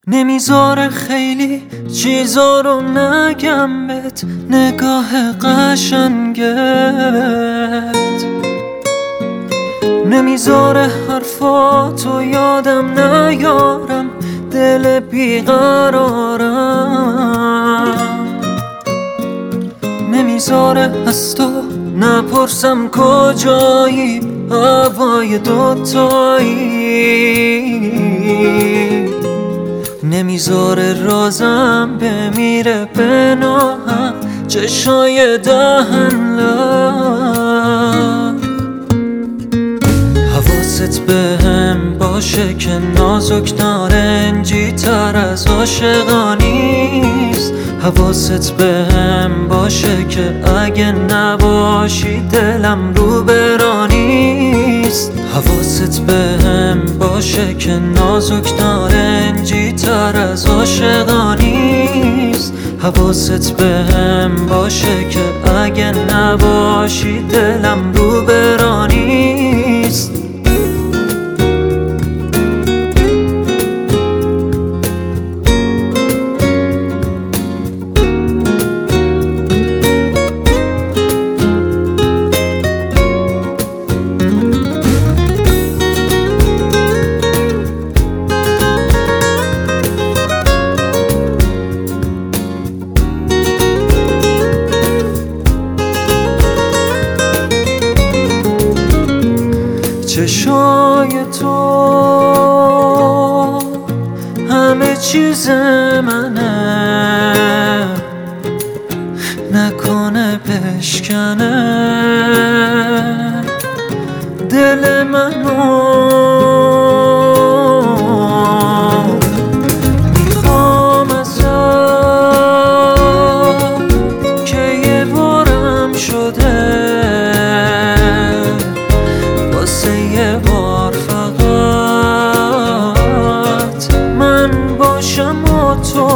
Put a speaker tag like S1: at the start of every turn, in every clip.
S1: نمیذاره خیلی چیزا رو نگم بهت، نگاه قشنگت نمیذاره حرفاتو یادم نیارم، دل بیقرارم نمیذاره از تو نپرسم کجایی، هوای دوتایی نمیذاره رازم بمیره پناهم، چشای دهن لب حواست بهم باشه که نازک نارنجی تر از عاشقانیست. حواست بهم باشه که اگه نباشی دلم رو برانیست. حواست بهم باشه که نازک نارنجی تر از عاشقانیست. حواست بهم باشه که اگه نباشی دلم رو برانیست. چشای تو همه چیز منه، نکنه بشکنه دل منو. میخوام ازت که یه بارم شده، یه بار فقط من باشم و تو.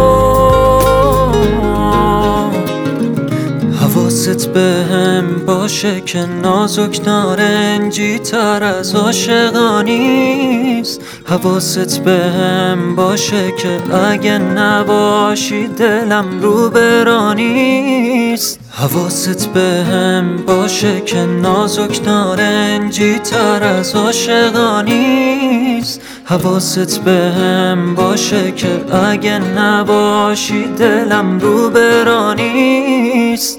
S1: حواست بهم باشه که نازک نارنجی تر از عاشقانیست. حواست بهم باشه که اگه نباشی دلم رو برانیست. حواست بهم باشه که نازک نارنجی تر از عاشقانیست. حواست بهم باشه که اگه نباشی دلم رو برانیست.